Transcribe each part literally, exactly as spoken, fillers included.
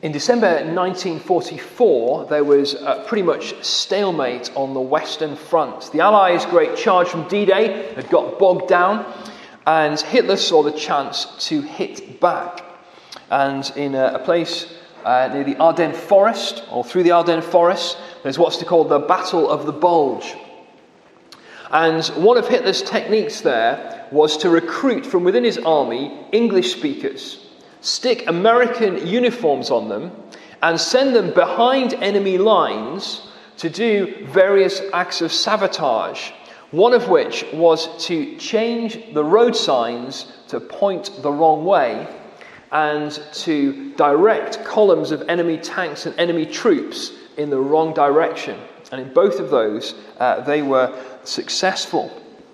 In December nineteen forty-four, there was uh, pretty much stalemate on the Western Front. The Allies' great charge from D-Day had got bogged down, and Hitler saw the chance to hit back. And in a, a place uh, near the Ardennes Forest, or through the Ardennes Forest, there's what's called the Battle of the Bulge. And one of Hitler's techniques there was to recruit from within his army English speakers, stick American uniforms on them, and send them behind enemy lines to do various acts of sabotage, one of which was to change the road signs to point the wrong way and to direct columns of enemy tanks and enemy troops in the wrong direction. And in both of those, uh, they were successful.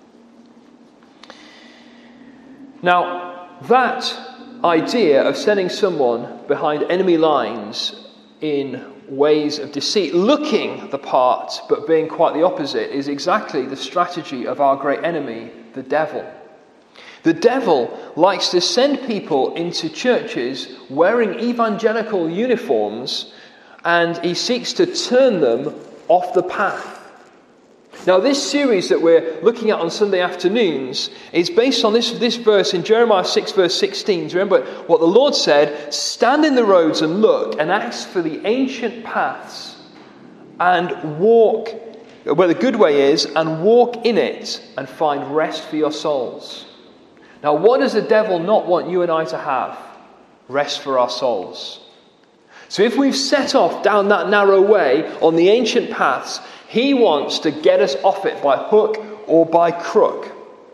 Now, that idea of sending someone behind enemy lines in ways of deceit, looking the part but being quite the opposite, is exactly the strategy of our great enemy, the devil. The devil likes to send people into churches wearing evangelical uniforms, and he seeks to turn them off the path. Now, this series that we're looking at on Sunday afternoons is based on this, this verse in Jeremiah six, verse sixteen. Do you remember what the Lord said? Stand in the roads and look and ask for the ancient paths and walk where the good way is, and walk in it and find rest for your souls. Now, what does the devil not want you and I to have? Rest for our souls. So if we've set off down that narrow way on the ancient paths, he wants to get us off it by hook or by crook.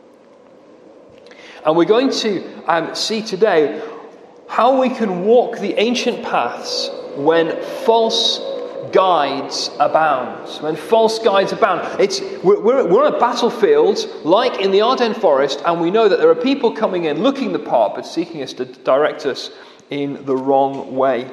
And we're going to um, see today how we can walk the ancient paths when false guides abound. When false guides abound. It's, we're, we're, we're on a battlefield like in the Ardennes Forest, and we know that there are people coming in looking the part but seeking us to direct us in the wrong way.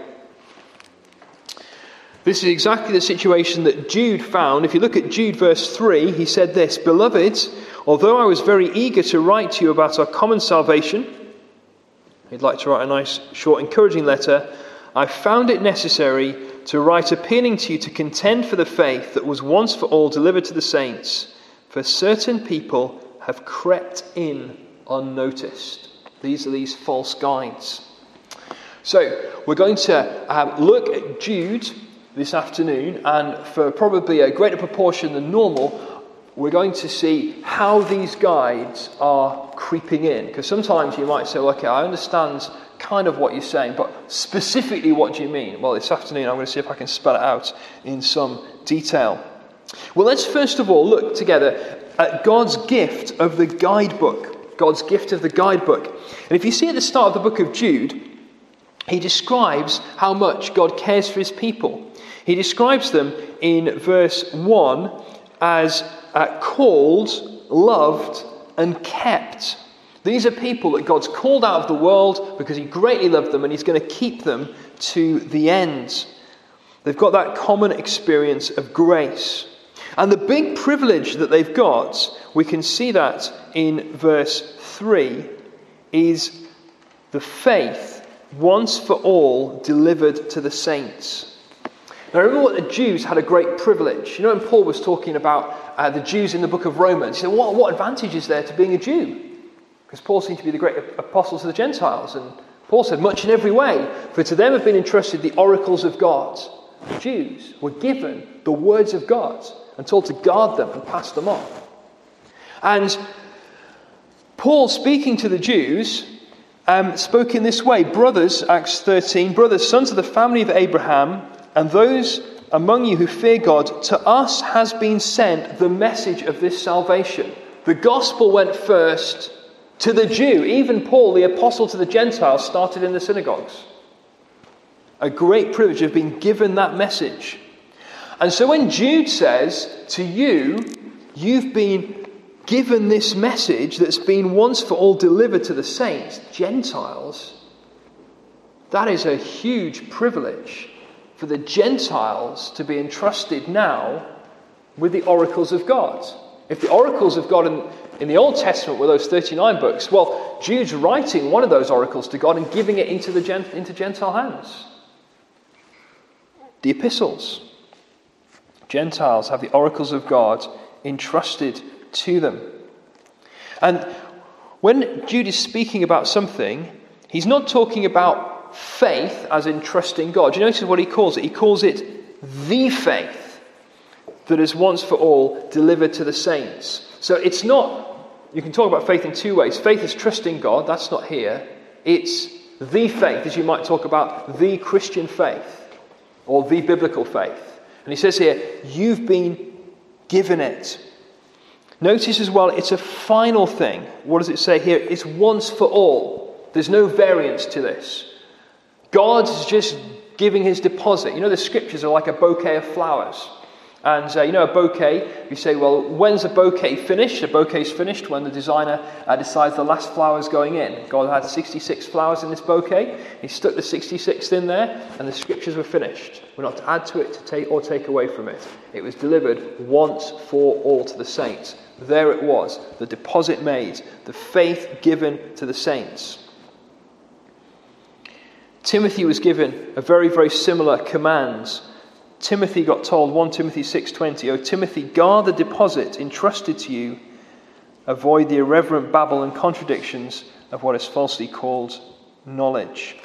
This is exactly the situation that Jude found. If you look at Jude verse three, he said this: Beloved, although I was very eager to write to you about our common salvation, he'd like to write a nice, short, encouraging letter, I found it necessary to write appealing to you to contend for the faith that was once for all delivered to the saints. For certain people have crept in unnoticed. These are these false guides. So, we're going to um, look at Jude this afternoon, and for probably a greater proportion than normal, we're going to see how these guides are creeping in. Because sometimes you might say, well, okay, I understand kind of what you're saying, but specifically what do you mean? Well, this afternoon I'm going to see if I can spell it out in some detail. Well, let's first of all look together at God's gift of the guidebook. God's gift of the guidebook. And if you see at the start of the book of Jude, he describes how much God cares for his people. He describes them in verse one as uh, called, loved, and kept. These are people that God's called out of the world because he greatly loved them, and he's going to keep them to the end. They've got that common experience of grace. And the big privilege that they've got, we can see that in verse three, is the faith once for all delivered to the saints. Now remember what the Jews had a great privilege. You know when Paul was talking about uh, the Jews in the book of Romans, he said, what, what advantage is there to being a Jew? Because Paul seemed to be the great apostle to the Gentiles. And Paul said, much in every way. For to them have been entrusted the oracles of God. The Jews were given the words of God and told to guard them and pass them on. And Paul, speaking to the Jews, um, spoke in this way. Brothers, Acts thirteen, brothers, sons of the family of Abraham, and those among you who fear God, to us has been sent the message of this salvation. The gospel went first to the Jew. Even Paul, the apostle to the Gentiles, started in the synagogues. A great privilege of being given that message. And so when Jude says to you, you've been given this message that's been once for all delivered to the saints, Gentiles, that is a huge privilege for the Gentiles to be entrusted now with the oracles of God. If the oracles of God in, in the Old Testament were those thirty-nine books, well, Jude's writing one of those oracles to God and giving it into the into Gentile hands. the epistles. Gentiles have the oracles of God entrusted to them. And when Jude is speaking about something, he's not talking about faith as in trusting God. Do you notice what he calls it? He calls it the faith that is once for all delivered to the saints. So it's not, you can talk about faith in two ways. Faith is trusting God, that's not here. It's the faith, as you might talk about the Christian faith or the biblical faith. And he says here, you've been given it. Notice as well, it's a final thing. What does it say here? It's once for all. There's no variance to this. God's just giving his deposit. You know, the scriptures are like a bouquet of flowers. And, uh, you know, a bouquet, you say, well, when's a bouquet finished? A bouquet's finished when the designer uh, decides the last flower's going in. God had sixty-six flowers in this bouquet. He stuck the sixty-sixth in there, and the scriptures were finished. We're not to add to it to take or take away from it. It was delivered once for all to the saints. There it was, the deposit made, the faith given to the saints. Timothy was given a very, very similar command. Timothy got told, First Timothy six twenty, O Timothy, guard the deposit entrusted to you. Avoid the irreverent babble and contradictions of what is falsely called knowledge.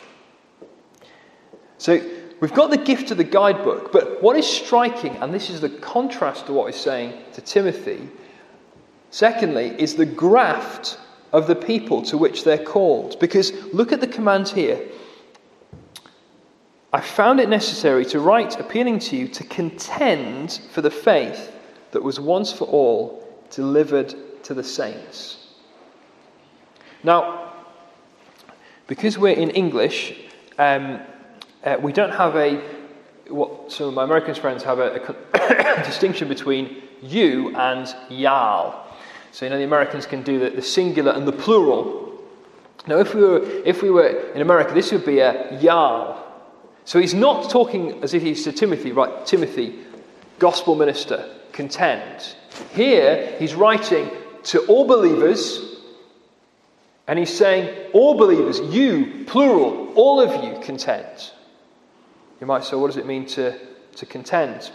So we've got the gift of the guidebook, but what is striking, and this is the contrast to what he's saying to Timothy, secondly, is the graft of the people to which they're called. Because look at the command here. I found it necessary to write appealing to you to contend for the faith that was once for all delivered to the saints. Now, because we're in English, um, uh, we don't have a, what some of my American friends have a, a distinction between you and y'all. So, you know, the Americans can do the, the singular and the plural. Now, if we were if we were in America, this would be a y'all. So he's not talking as if he's to Timothy, right? Timothy, gospel minister, contend. Here, he's writing to all believers, and he's saying, all believers, you, plural, all of you, contend. You might say, what does it mean to, to contend?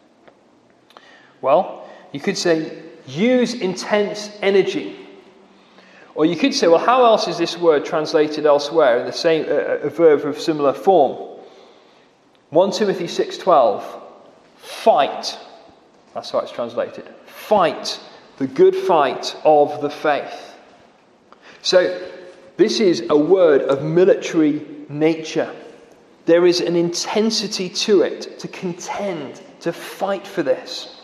Well, you could say, use intense energy. Or you could say, well, how else is this word translated elsewhere in the same uh, a verb of similar form? First Timothy six twelve, fight. That's how it's translated. Fight the good fight of the faith. So, this is a word of military nature. There is an intensity to it, to contend, to fight for this.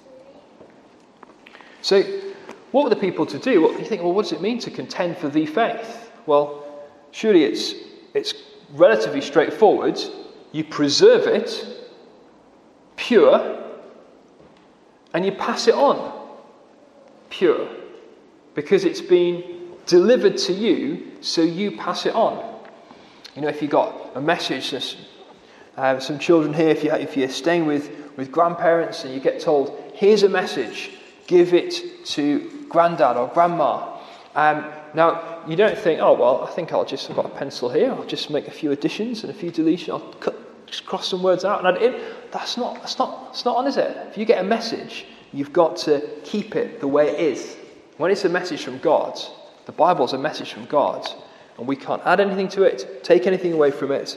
So, what were the people to do? Well, you think, well, what does it mean to contend for the faith? Well, surely it's it's relatively straightforward. You preserve it pure, and you pass it on pure, because it's been delivered to you, so you pass it on. You know, if you got a message, there's uh, some children here, if, you, if you're staying with, with grandparents and you get told, here's a message, give it to granddad or grandma. Um, now, you don't think, oh, well, I think I'll just, I've got a pencil here, I'll just make a few additions and a few deletions, I'll cut, just cross some words out and add it in. That's not, that's not, that's not on, is it? If you get a message, you've got to keep it the way it is. When it's a message from God, the Bible's a message from God, and we can't add anything to it, take anything away from it.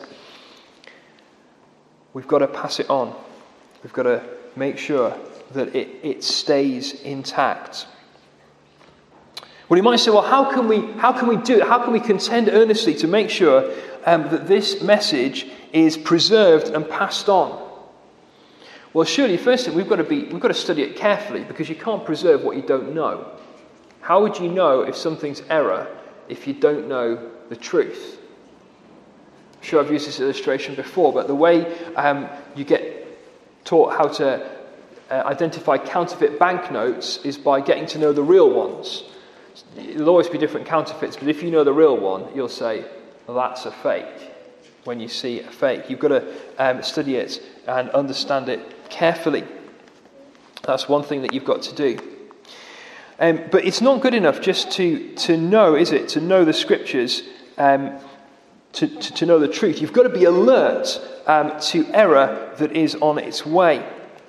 We've got to pass it on. We've got to make sure that it, it stays intact. Well, you might say, well, how can we how can we do it? How can we contend earnestly to make sure um, that this message is preserved and passed on? Well, surely, first thing, we've got to be we've got to study it carefully, because you can't preserve what you don't know. How would you know if something's error if you don't know the truth? I'm sure I've used this illustration before, but the way um, you get taught how to uh, identify counterfeit banknotes is by getting to know the real ones. There'll always be different counterfeits, but if you know the real one, you'll say, well, that's a fake. When you see a fake, you've got to um, study it and understand it carefully. That's one thing that you've got to do. Um, but it's not good enough just to, to know, is it? To know the scriptures. Um, to, to, to know the truth. You've got to be alert um, to error that is on its way.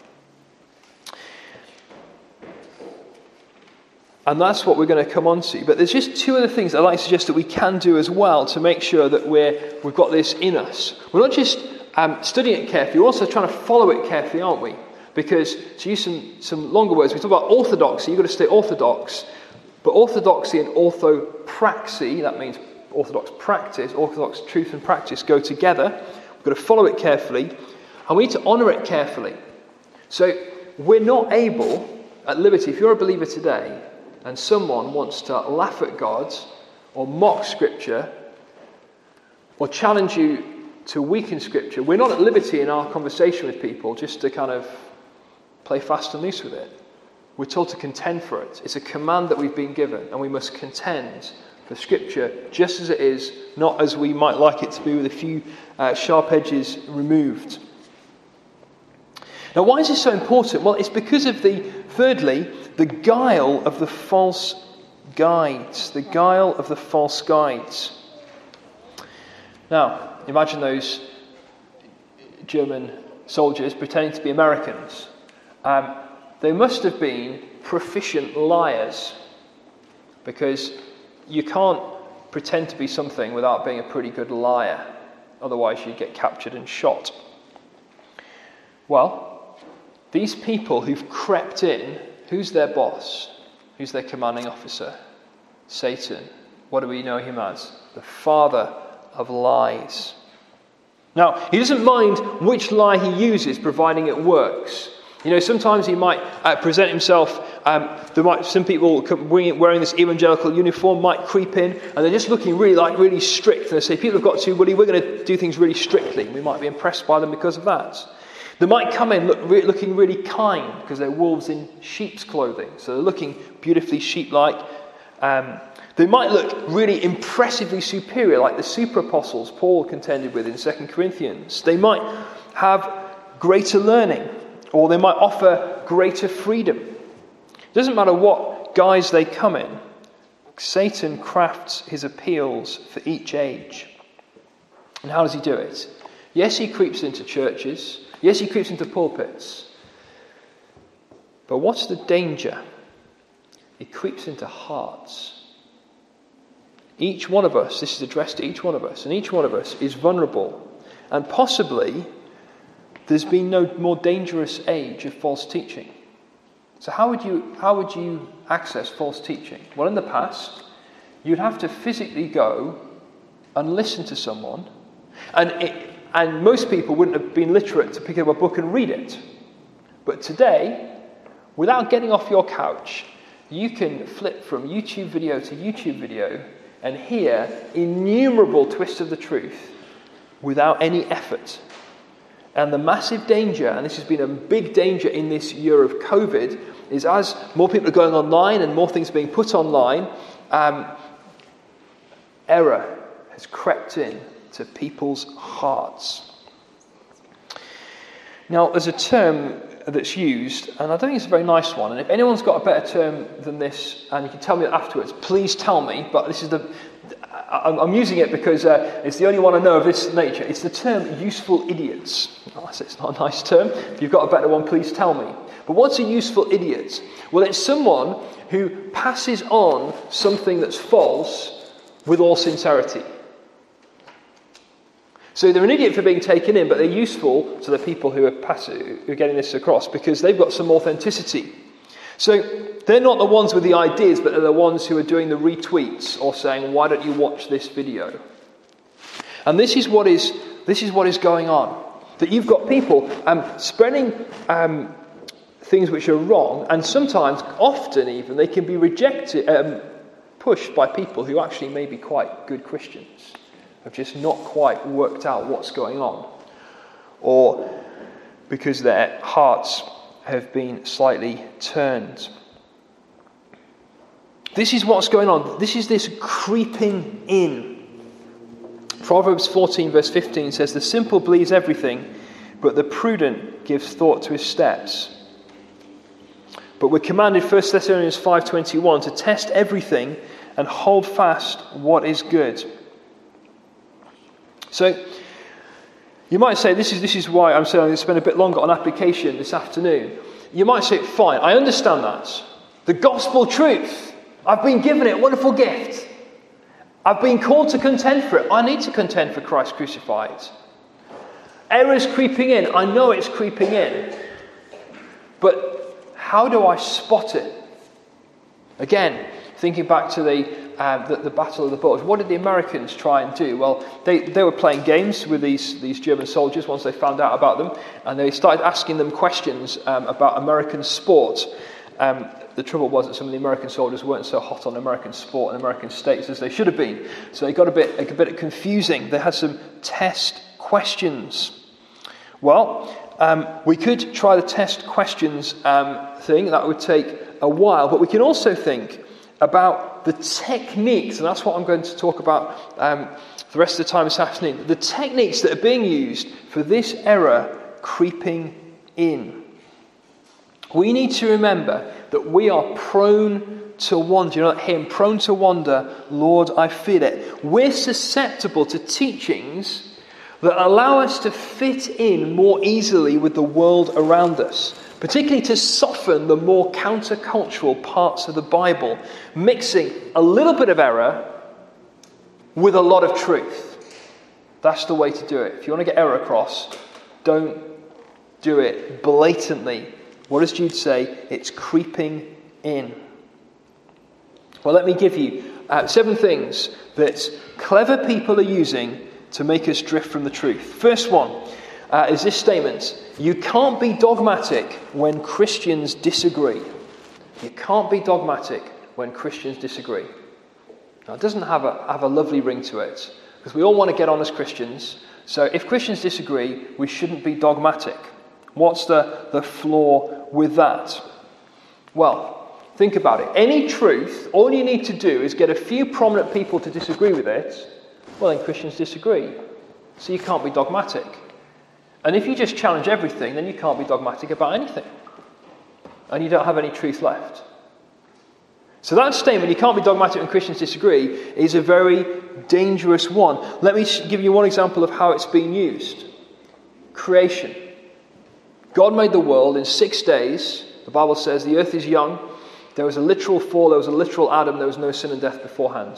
And that's what we're going to come on to. But there's just two other things I'd like to suggest that we can do as well to make sure that we're, we've got this in us. We're not just um, studying it carefully, we're also trying to follow it carefully, aren't we? Because, to use some, some longer words, we talk about orthodoxy, you've got to stay orthodox. But orthodoxy and orthopraxy, that means orthodox practice, orthodox truth and practice go together. We've got to follow it carefully, and we need to honour it carefully. So we're not able, at Liberty, if you're a believer today, and someone wants to laugh at God, or mock Scripture, or challenge you to weaken Scripture, we're not at liberty in our conversation with people just to kind of play fast and loose with it. We're told to contend for it. It's a command that we've been given, and we must contend for Scripture just as it is, not as we might like it to be, with a few uh, sharp edges removed. Now, why is this so important? Well, it's because of the, thirdly, the guile of the false guides. The guile of the false guides. Now, imagine those German soldiers pretending to be Americans. Um, they must have been proficient liars, because you can't pretend to be something without being a pretty good liar. Otherwise, you'd get captured and shot. Well, these people who've crept in, who's their boss? Who's their commanding officer? Satan. What do we know him as? The father of lies. Now, he doesn't mind which lie he uses, providing it works. You know, sometimes he might uh, present himself, um, there might, some people wearing this evangelical uniform might creep in, and they're just looking really like really strict, and they say, people have got to, Willie, we're going to do things really strictly. We might be impressed by them because of that. They might come in look, re- looking really kind, because they're wolves in sheep's clothing, so they're looking beautifully sheep-like. Um, they might look really impressively superior, like the super apostles Paul contended with in Second Corinthians. They might have greater learning, or they might offer greater freedom. It doesn't matter what guise they come in. Satan crafts his appeals for each age. And how does he do it? Yes, he creeps into churches. Yes, he creeps into pulpits. But what's the danger? He creeps into hearts. Each one of us, this is addressed to each one of us, and each one of us is vulnerable. And possibly, there's been no more dangerous age of false teaching. So how would you how would you access false teaching? Well, in the past, you'd have to physically go and listen to someone, and it, and most people wouldn't have been literate to pick up a book and read it. But today, without getting off your couch, you can flip from YouTube video to YouTube video and hear innumerable twists of the truth without any effort. And the massive danger, and this has been a big danger in this year of COVID, is as more people are going online and more things are being put online, um, error has crept in to people's hearts. Now, there's a term that's used, and I don't think it's a very nice one, and if anyone's got a better term than this, and you can tell me afterwards, please tell me, but this is the... I'm using it because uh, it's the only one I know of this nature. It's the term useful idiots. Oh, it's not a nice term. If you've got a better one, please tell me. But what's a useful idiot? Well, it's someone who passes on something that's false with all sincerity. So they're an idiot for being taken in, but they're useful to the people who are, pass- who are getting this across because they've got some authenticity. So they're not the ones with the ideas, but they're the ones who are doing the retweets or saying, why don't you watch this video? And this is what is this is what is going on. That you've got people um, spreading um, things which are wrong, and sometimes, often even, they can be rejected, um, pushed by people who actually may be quite good Christians, have just not quite worked out what's going on, or because their hearts have been slightly turned. This is what's going on. This is this creeping in. Proverbs fourteen verse fifteen says, the simple believes everything, but the prudent gives thought to his steps. But we're commanded, First Thessalonians five twenty-one, to test everything and hold fast what is good. So, you might say, this is this is why I'm saying I'm going to spend a bit longer on application this afternoon. You might say, fine, I understand that. The gospel truth, I've been given it, wonderful gift. I've been called to contend for it. I need to contend for Christ crucified. Error's creeping in. I know it's creeping in. But how do I spot it? Again, thinking back to the Um, the, the Battle of the Bulge. What did the Americans try and do? Well, they, they were playing games with these, these German soldiers once they found out about them, and they started asking them questions um, about American sport. Um, the trouble was that some of the American soldiers weren't so hot on American sport and American states as they should have been. So it got a bit, a bit confusing. They had some test questions. Well, um, we could try the test questions um, thing. That would take a while, but we can also think about the techniques, and that's what I'm going to talk about um, for the rest of the time this afternoon, the techniques that are being used for this error creeping in. We need to remember that we are prone to wander. You know that hymn, prone to wander, Lord, I feel it. We're susceptible to teachings that allow us to fit in more easily with the world around us, particularly to soften the more countercultural parts of the Bible, mixing a little bit of error with a lot of truth. That's the way to do it. If you want to get error across, don't do it blatantly. What does Jude say? It's creeping in. Well, let me give you uh, seven things that clever people are using to make us drift from the truth. First one uh, is this statement. You can't be dogmatic when Christians disagree. You can't be dogmatic when Christians disagree. Now, it doesn't have a, have a lovely ring to it, because we all want to get on as Christians. So if Christians disagree, we shouldn't be dogmatic. What's the, the flaw with that? Well, think about it. Any truth, all you need to do is get a few prominent people to disagree with it. Well, then Christians disagree. So you can't be dogmatic. And if you just challenge everything, then you can't be dogmatic about anything. And you don't have any truth left. So that statement, you can't be dogmatic when Christians disagree, is a very dangerous one. Let me give you one example of how it's being used. Creation. God made the world in six days. The Bible says the earth is young. There was a literal fall, there was a literal Adam, there was no sin and death beforehand.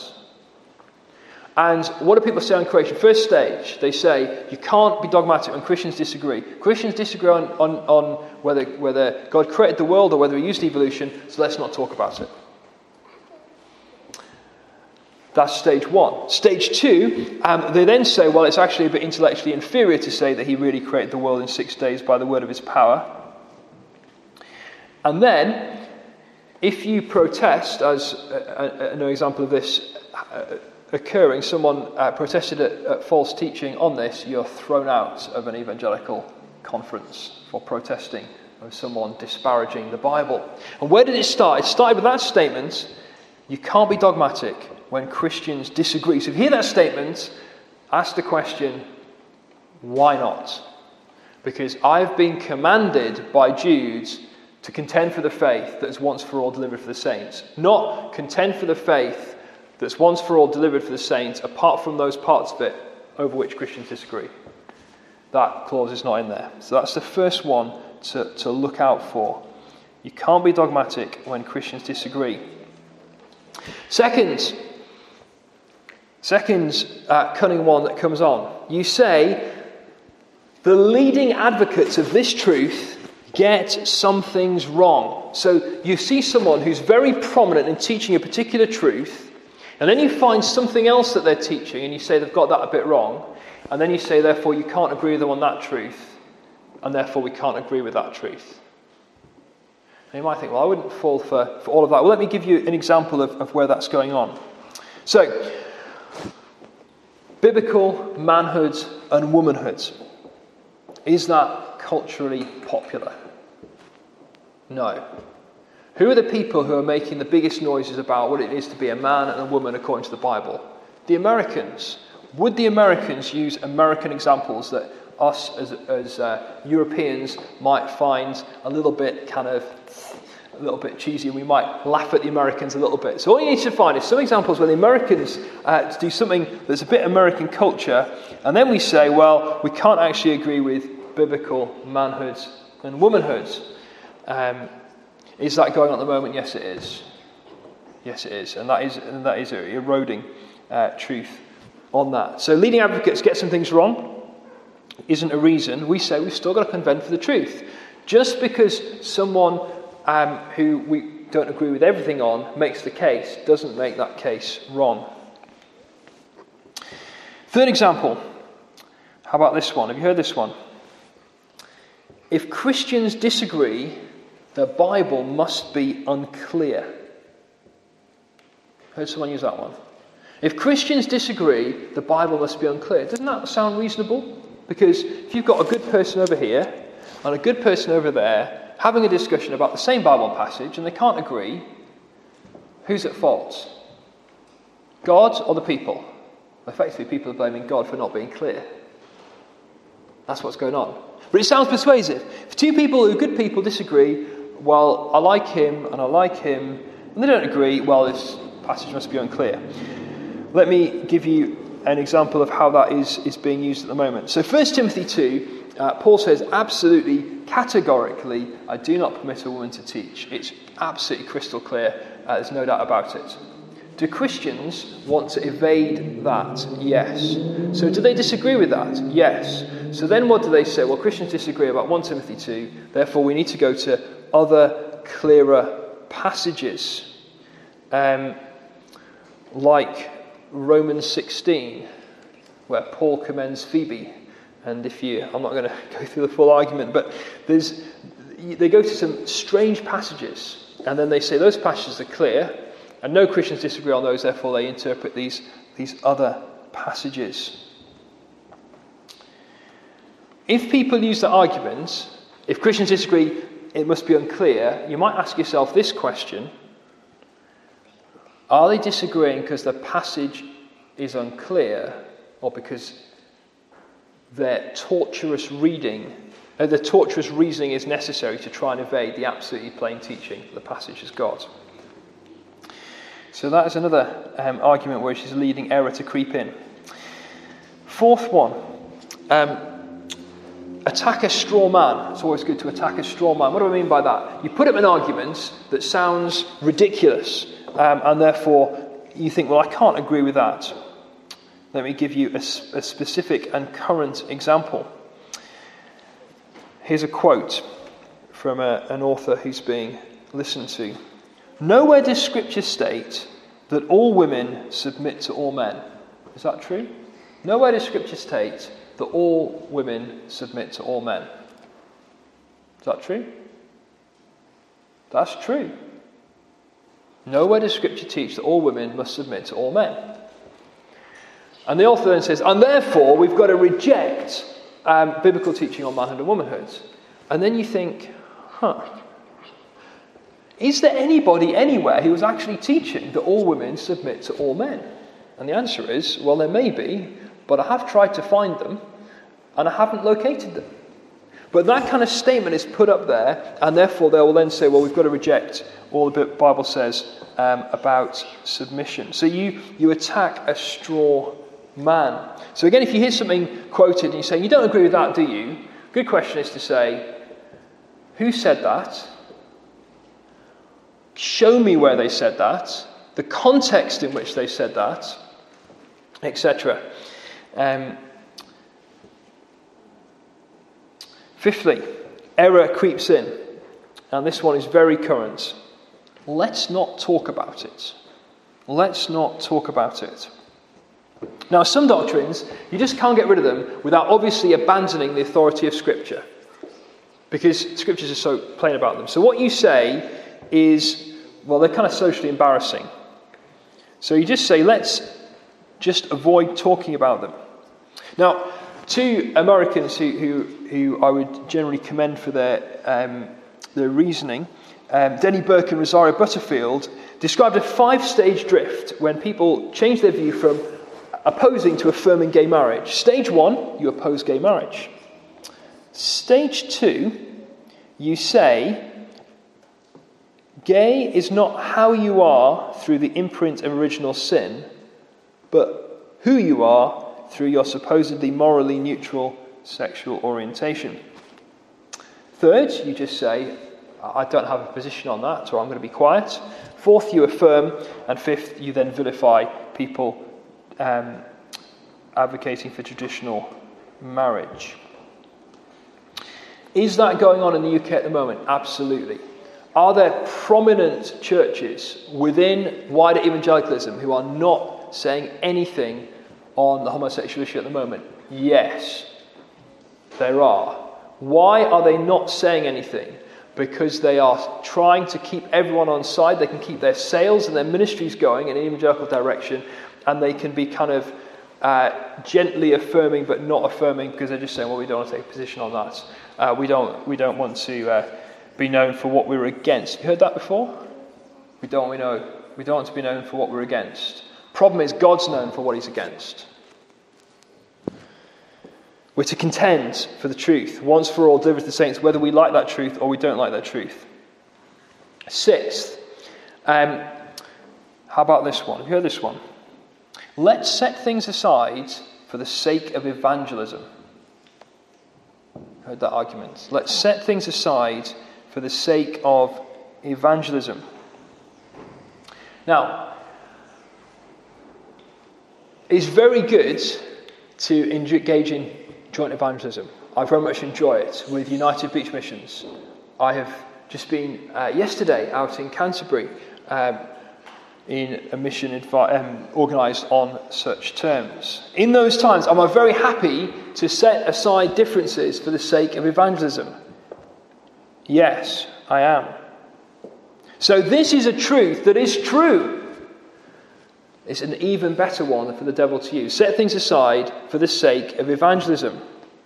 And what do people say on creation? First stage, they say, you can't be dogmatic when Christians disagree. Christians disagree on, on, on whether, whether God created the world or whether he used evolution, so let's not talk about it. That's stage one. Stage two, um, they then say, well, it's actually a bit intellectually inferior to say that he really created the world in six days by the word of his power. And then, if you protest, as uh, an example of this uh, occurring, someone uh, protested at, at false teaching on this, you're thrown out of an evangelical conference for protesting of someone disparaging the Bible. And where did it start? It started with that statement, you can't be dogmatic when Christians disagree. So if you hear that statement, ask the question, why not? Because I've been commanded by Jude to contend for the faith that is once for all delivered for the saints. Not contend for the faith that's once for all delivered for the saints, apart from those parts of it over which Christians disagree. That clause is not in there. So that's the first one to, to look out for. You can't be dogmatic when Christians disagree. Second, second uh, cunning one that comes on. You say, the leading advocates of this truth get some things wrong. So you see someone who's very prominent in teaching a particular truth, and then you find something else that they're teaching, and you say they've got that a bit wrong, and then you say, therefore, you can't agree with them on that truth, and therefore we can't agree with that truth. And you might think, well, I wouldn't fall for, for all of that. Well, let me give you an example of, of where that's going on. So, biblical manhood and womanhood. Is that culturally popular? No. Who are the people who are making the biggest noises about what it is to be a man and a woman according to the Bible? The Americans. Would the Americans use American examples that us as, as uh, Europeans might find a little bit kind of a little bit cheesy and we might laugh at the Americans a little bit. So what you need to find is some examples where the Americans uh, do something that's a bit American culture, and then we say, well, we can't actually agree with biblical manhood and womanhood. Um, is that going on at the moment? Yes, it is. Yes, it is. And that is, and that is eroding uh, truth on that. So leading advocates get some things wrong isn't a reason. We say we've still got to contend for the truth. Just because someone um, who we don't agree with everything on makes the case doesn't make that case wrong. Third example. How about this one? Have you heard this one? If Christians disagree, the Bible must be unclear. Heard someone use that one? If Christians disagree, the Bible must be unclear. Doesn't that sound reasonable? Because if you've got a good person over here and a good person over there having a discussion about the same Bible passage and they can't agree, who's at fault? God or the people? Effectively, people are blaming God for not being clear. That's what's going on. But it sounds persuasive. If two people who are good people disagree, well, I like him and I like him, and they don't agree, well, this passage must be unclear. Let me give you an example of how that is, is being used at the moment. So First Timothy two, uh, Paul says, absolutely, categorically, I do not permit a woman to teach. It's absolutely crystal clear. Uh, there's no doubt about it. Do Christians want to evade that? Yes. So do they disagree with that? Yes. So then what do they say? Well, Christians disagree about First Timothy two, therefore we need to go to other clearer passages. Um, like Romans sixteen, where Paul commends Phoebe. And if you, I'm not going to go through the full argument, but there's, they go to some strange passages, and then they say those passages are clear, and no Christians disagree on those, therefore they interpret these, these other passages. If people use the argument, if Christians disagree, it must be unclear, you might ask yourself this question: are they disagreeing because the passage is unclear, or because their tortuous reading, or the tortuous reasoning is necessary to try and evade the absolutely plain teaching the passage has got? So that is another um, argument where she's leading error to creep in. Fourth one, um, attack a straw man. It's always good to attack a straw man. What do I mean by that? You put up an argument that sounds ridiculous, um, and therefore you think, well, I can't agree with that. Let me give you a, a specific and current example. Here's a quote from a, an author who's being listened to. Nowhere does Scripture state that all women submit to all men. Is that true? Nowhere does Scripture state that all women submit to all men. Is that true? That's true. Nowhere does Scripture teach that all women must submit to all men. And the author then says, and therefore we've got to reject um, biblical teaching on manhood and womanhood. And then you think, huh, is there anybody anywhere who is actually teaching that all women submit to all men? And the answer is, well, there may be, but I have tried to find them, and I haven't located them. But that kind of statement is put up there, and therefore they will then say, well, we've got to reject all the Bible says um, about submission. So you, you attack a straw man. So again, if you hear something quoted and you say, you don't agree with that, do you? Good question is to say, who said that? Show me where they said that, the context in which they said that, et cetera. Um, fifthly, error creeps in, and this one is very current. Let's not talk about it. Let's not talk about it. Now, some doctrines, you just can't get rid of them without obviously abandoning the authority of Scripture, because Scriptures are so plain about them. So what you say is, well, they're kind of socially embarrassing. So you just say, let's just avoid talking about them. Now, two Americans who who, who I would generally commend for their um, their reasoning, um, Denny Burke and Rosario Butterfield, described a five-stage drift when people change their view from opposing to affirming gay marriage. Stage one, you oppose gay marriage. Stage two, you say, Gay is not how you are through the imprint of original sin, but who you are through your supposedly morally neutral sexual orientation. Third, you just say, I don't have a position on that, or I'm going to be quiet. Fourth, you affirm. And fifth, you then vilify people um, advocating for traditional marriage. Is that going on in the U K at the moment? Absolutely. Are there prominent churches within wider evangelicalism who are not saying anything on the homosexual issue at the moment? Yes, there are. Why are they not saying anything? Because they are trying to keep everyone on side. They can keep their sales and their ministries going in an evangelical direction, and they can be kind of uh, gently affirming but not affirming, because they're just saying, well, we don't want to take a position on that. Uh, we don't we don't want to uh, be known for what we're against. You heard that before? We don't we know we don't want to be known for what we're against. Problem is, God's known for what he's against. We're to contend for the truth, once for all, delivered to the saints, whether we like that truth or we don't like that truth. Sixth, um, how about this one? Have you heard this one? Let's set things aside for the sake of evangelism. Heard that argument. Let's set things aside for the sake of evangelism. Now, it's very good to engage in joint evangelism. I very much enjoy it with United Beach Missions. I have just been uh, yesterday out in Canterbury um, in a mission invi- um, organised on such terms. In those times, I'm very happy to set aside differences for the sake of evangelism. Yes, I am. So this is a truth that is true. It's an even better one for the devil to use. Set things aside for the sake of evangelism.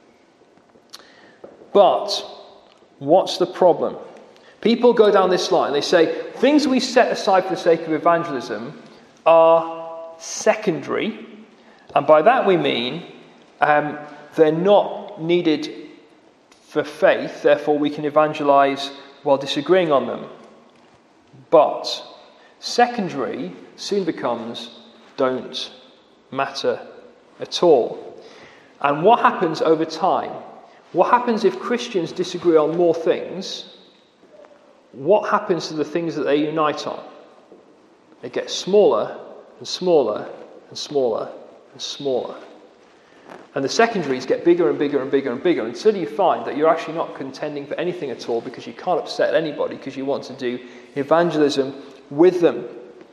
But what's the problem? People go down this line. They say things we set aside for the sake of evangelism are secondary. And by that we mean um, they're not needed for faith. Therefore we can evangelize while disagreeing on them. But secondary soon becomes don't matter at all. And what happens over time? What happens if Christians disagree on more things? What happens to the things that they unite on? It gets smaller and smaller and smaller and smaller. And the secondaries get bigger and bigger and bigger and bigger until you find that you're actually not contending for anything at all, because you can't upset anybody because you want to do evangelism with them.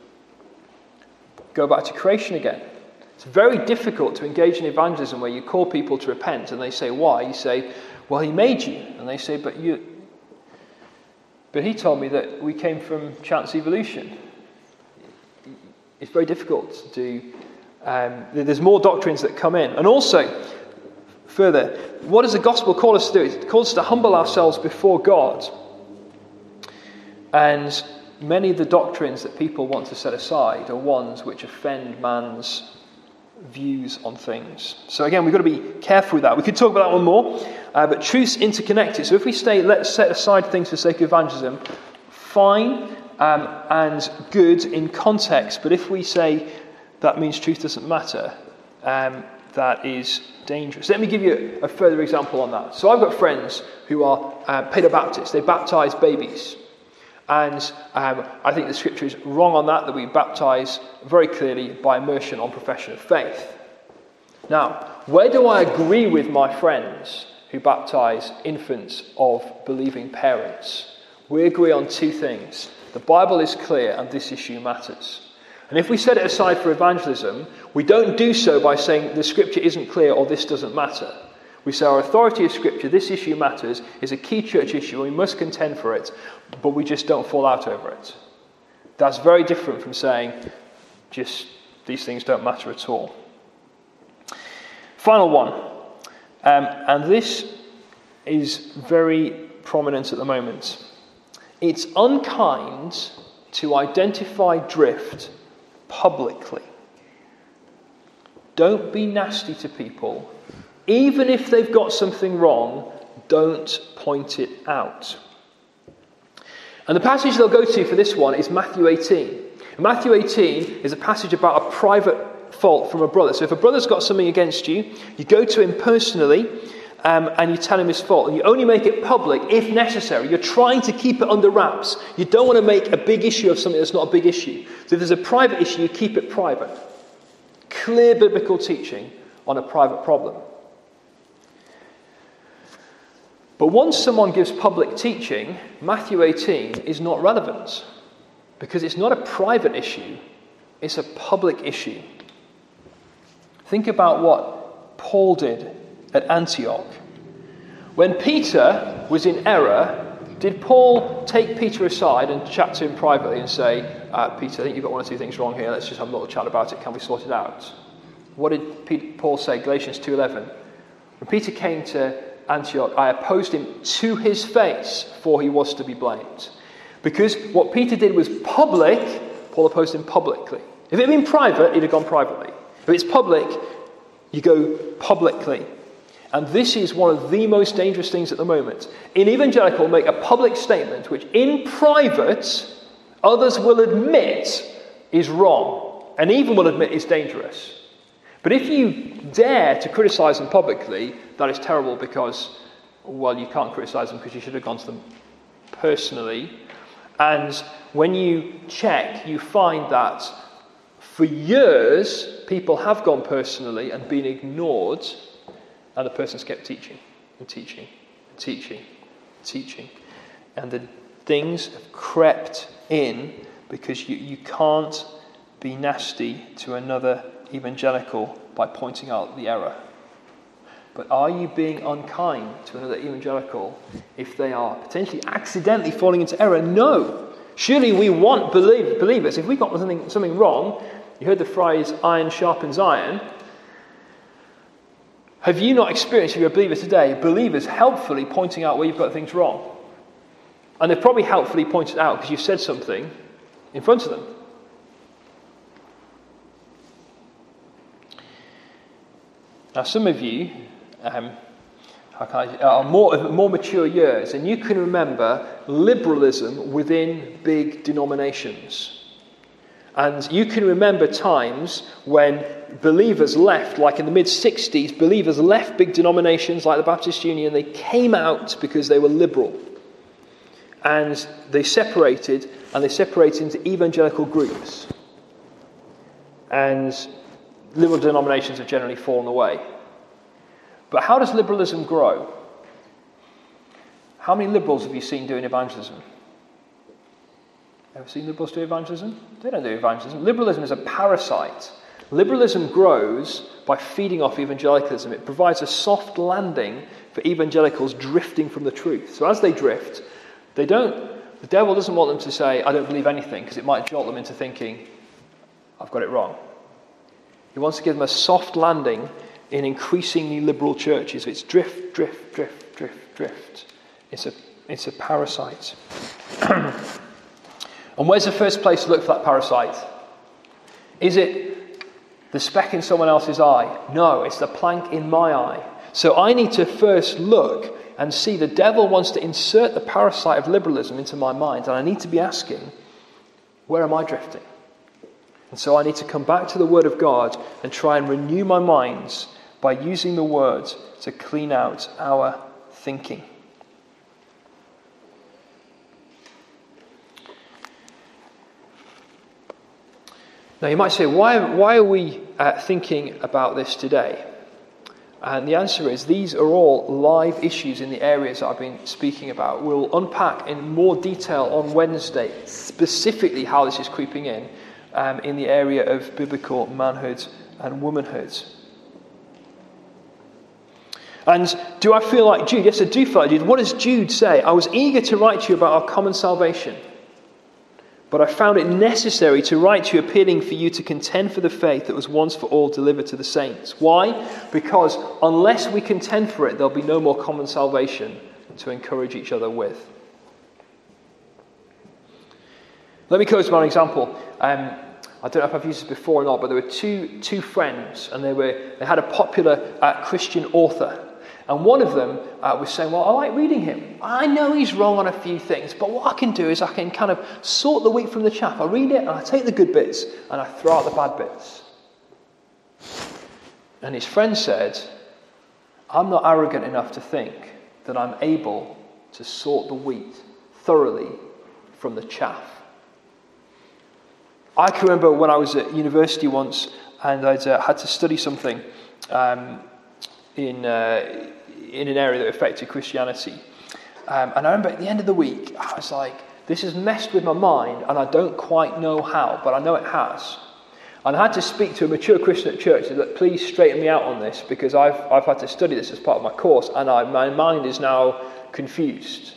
Go back to creation again. It's very difficult to engage in evangelism where you call people to repent and they say, why? You say, well, he made you. And they say, but you, but he told me that we came from chance evolution. It's very difficult to do. Um, there's more doctrines that come in. And also, further, what does the gospel call us to do? It calls us to humble ourselves before God. And many of the doctrines that people want to set aside are ones which offend man's views on things. So again, we've got to be careful with that. We could talk about that one more, uh, but truth's interconnected. So if we say, let's set aside things for the sake of evangelism, fine um, and good in context. But if we say that means truth doesn't matter, um, that is dangerous. Let me give you a further example on that. So I've got friends who are uh, paedobaptists. They baptise babies. And um, I think the scripture is wrong on that, that we baptise very clearly by immersion on profession of faith. Now, where do I agree with my friends who baptise infants of believing parents? We agree on two things. The Bible is clear and this issue matters. And if we set it aside for evangelism, we don't do so by saying the scripture isn't clear or this doesn't matter. We say our authority of scripture, this issue matters, is a key church issue, and we must contend for it, but we just don't fall out over it. That's very different from saying just these things don't matter at all. Final one, um, and this is very prominent at the moment. It's unkind to identify drift publicly. Don't be nasty to people. Even if they've got something wrong, don't point it out. And the passage they'll go to for this one is Matthew eighteen. Matthew eighteen is a passage about a private fault from a brother. So if a brother's got something against you, you go to him personally um, and you tell him his fault. And you only make it public if necessary. You're trying to keep it under wraps. You don't want to make a big issue of something that's not a big issue. So if there's a private issue, you keep it private. Clear biblical teaching on a private problem. But once someone gives public teaching, Matthew eighteen is not relevant. Because it's not a private issue, it's a public issue. Think about what Paul did at Antioch. When Peter was in error, did Paul take Peter aside and chat to him privately and say, uh, Peter, I think you've got one or two things wrong here, let's just have a little chat about it, can we sort it out? What did Peter, Paul say? Galatians two eleven. When Peter came to Antioch, I opposed him to his face, for he was to be blamed. Because what Peter did was public, Paul opposed him publicly. If it had been private, he'd have gone privately. If it's public, you go publicly. And this is one of the most dangerous things at the moment. In evangelical, make a public statement which in private, others will admit is wrong, and even will admit is dangerous. But if you dare to criticise them publicly, that is terrible because, well, you can't criticise them because you should have gone to them personally. And when you check, you find that for years, people have gone personally and been ignored, and the person's kept teaching and teaching and teaching and teaching. And the things have crept in because you, you can't be nasty to another evangelical by pointing out the error. But are you being unkind to another evangelical if they are potentially accidentally falling into error? No. Surely we want believe, believers. If we've got something, something wrong, you heard the phrase, iron sharpens iron. Have you not experienced, if you're a believer today, believers helpfully pointing out where you've got things wrong? And they've probably helpfully pointed out because you've said something in front of them. Now, some of you um, how can I, are more, more mature years, and you can remember liberalism within big denominations. And you can remember times when believers left, like in the mid-sixties, believers left big denominations like the Baptist Union. They came out because they were liberal. And they separated, and they separated into evangelical groups. And liberal denominations have generally fallen away. But how does liberalism grow? How many liberals have you seen doing evangelism? Ever seen liberals do evangelism? They don't do evangelism. Liberalism is a parasite. Liberalism grows by feeding off evangelicalism. It provides a soft landing for evangelicals drifting from the truth. So as they drift, they don't. The devil doesn't want them to say, I don't believe anything, because it might jolt them into thinking, I've got it wrong. He wants to give them a soft landing in increasingly liberal churches. It's drift, drift, drift, drift, drift. It's a, it's a parasite. And where's the first place to look for that parasite? Is it the speck in someone else's eye? No, it's the plank in my eye. So I need to first look and see the devil wants to insert the parasite of liberalism into my mind. And I need to be asking, where am I drifting? And so I need to come back to the Word of God and try and renew my minds by using the Word to clean out our thinking. Now you might say, why, why are we uh, thinking about this today? And the answer is, these are all live issues in the areas that I've been speaking about. We'll unpack in more detail on Wednesday, specifically how this is creeping in, um, in the area of biblical manhood and womanhood. And do I feel like Jude? Yes, I do feel like Jude. What does Jude say? I was eager to write to you about our common salvation, but I found it necessary to write to you, appealing for you to contend for the faith that was once for all delivered to the saints. Why? Because unless we contend for it, there'll be no more common salvation to encourage each other with. Let me close with an example. Um, I don't know if I've used this before or not, but there were two two friends, and they were they had a popular uh, Christian author. And one of them uh, was saying, well, I like reading him. I know he's wrong on a few things, but what I can do is I can kind of sort the wheat from the chaff. I read it and I take the good bits and I throw out the bad bits. And his friend said, I'm not arrogant enough to think that I'm able to sort the wheat thoroughly from the chaff. I can remember when I was at university once and I'd uh, had to study something um, in uh, in an area that affected Christianity. Um, and I remember at the end of the week, I was like, this has messed with my mind and I don't quite know how, but I know it has. And I had to speak to a mature Christian at church that please straighten me out on this because I've I've had to study this as part of my course and I, my mind is now confused.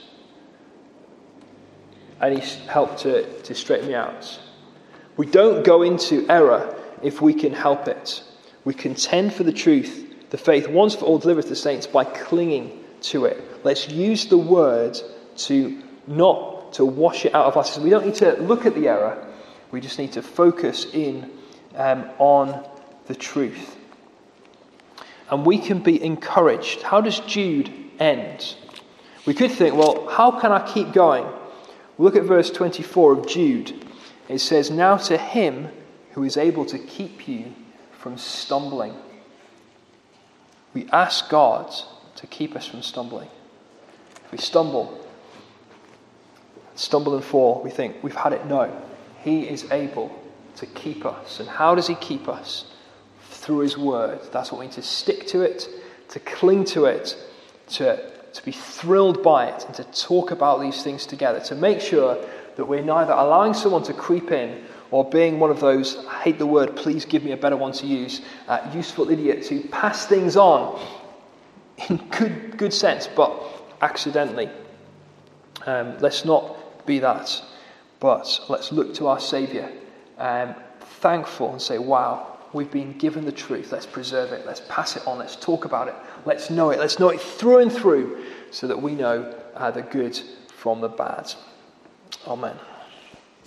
And he helped to, to straighten me out. We don't go into error if we can help it. We contend for the truth, the faith once for all delivered to the saints by clinging to it. Let's use the word to not to wash it out of our system. We don't need to look at the error. We just need to focus in um, on the truth. And we can be encouraged. How does Jude end? We could think, well, how can I keep going? Look at verse twenty-four of Jude. It says, now to him who is able to keep you from stumbling. We ask God to keep us from stumbling. If we stumble, stumble and fall, we think we've had it. No, he is able to keep us. And how does he keep us? Through his word. That's what we need to stick to it, to cling to it, to, to be thrilled by it, and to talk about these things together, to make sure that we're neither allowing someone to creep in or being one of those, I hate the word, please give me a better one to use, uh, useful idiots who pass things on in good good sense, but accidentally. Um, let's not be that, but let's look to our Saviour, um, thankful and say, wow, we've been given the truth. Let's preserve it. Let's pass it on. Let's talk about it. Let's know it. Let's know it through and through so that we know uh, the good from the bad. Amen.